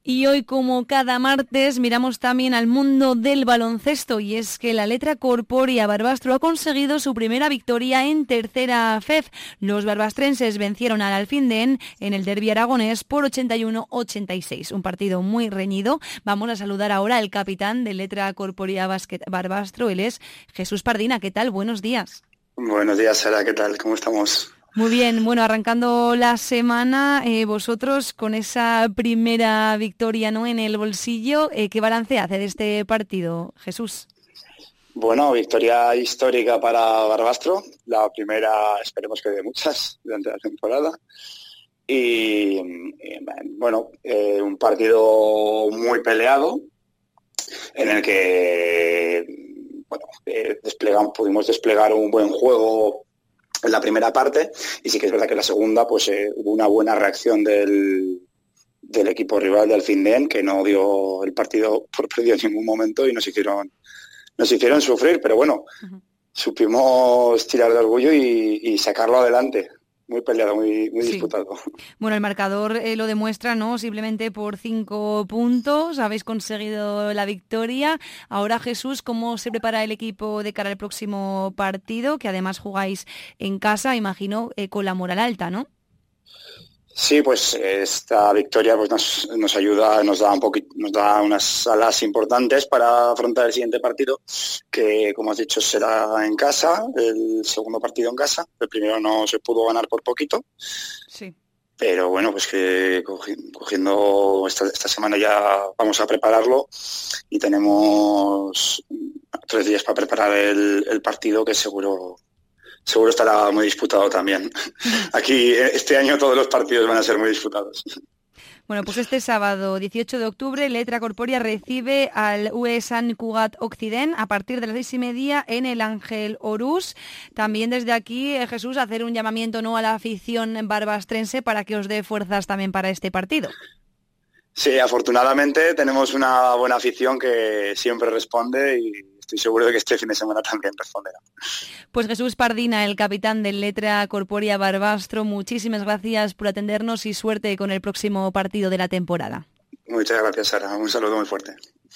Y hoy, como cada martes, miramos también al mundo del baloncesto, y es que la Letra Corporia Barbastro ha conseguido su primera victoria en tercera FEF. Los barbastrenses vencieron al Alfindén en el derbi aragonés por 81-86, un partido muy reñido. Vamos a saludar ahora al capitán de Letra Corporia Barbastro, él es Jesús Pardina. ¿Qué tal? Buenos días. Buenos días, Sara, ¿qué tal? ¿Cómo estamos? Muy bien, bueno, arrancando la semana, vosotros con esa primera victoria, ¿no?, en el bolsillo, ¿qué balance hace de este partido, Jesús? Bueno, victoria histórica para Barbastro, la primera, esperemos que de muchas durante la temporada. Y bueno, un partido muy peleado en el que bueno, pudimos desplegar un buen juego en la primera parte, y sí que es verdad que en la segunda pues hubo una buena reacción del equipo rival de Alfindén, que no dio el partido por perdido en ningún momento y nos hicieron sufrir, pero bueno, supimos tirar de orgullo y sacarlo adelante. Muy peleado, muy disputado. Bueno, el marcador lo demuestra, ¿no? Simplemente por 5 puntos habéis conseguido la victoria. Ahora, Jesús, ¿cómo se prepara el equipo de cara al próximo partido? Que además jugáis en casa, imagino, con la moral alta, ¿no? Sí, pues esta victoria pues nos ayuda, nos da unas alas importantes para afrontar el siguiente partido, que como has dicho será en casa, el segundo partido en casa. El primero no se pudo ganar por poquito. Sí. Pero bueno, pues que cogiendo esta semana ya vamos a prepararlo y tenemos 3 días para preparar el partido, que seguro estará muy disputado también. Aquí este año todos los partidos van a ser muy disputados. Bueno, pues este sábado 18 de octubre Letra Corporia recibe al UE Sant Cugat Occident a partir de las 6:30 en el Ángel Orús. También desde aquí, Jesús, hacer un llamamiento, ¿no?, a la afición barbastrense para que os dé fuerzas también para este partido. Sí, afortunadamente tenemos una buena afición que siempre responde y estoy seguro de que este fin de semana también responderá. Pues Jesús Pardina, el capitán del Letra Corporia Barbastro, muchísimas gracias por atendernos y suerte con el próximo partido de la temporada. Muchas gracias, Sara. Un saludo muy fuerte.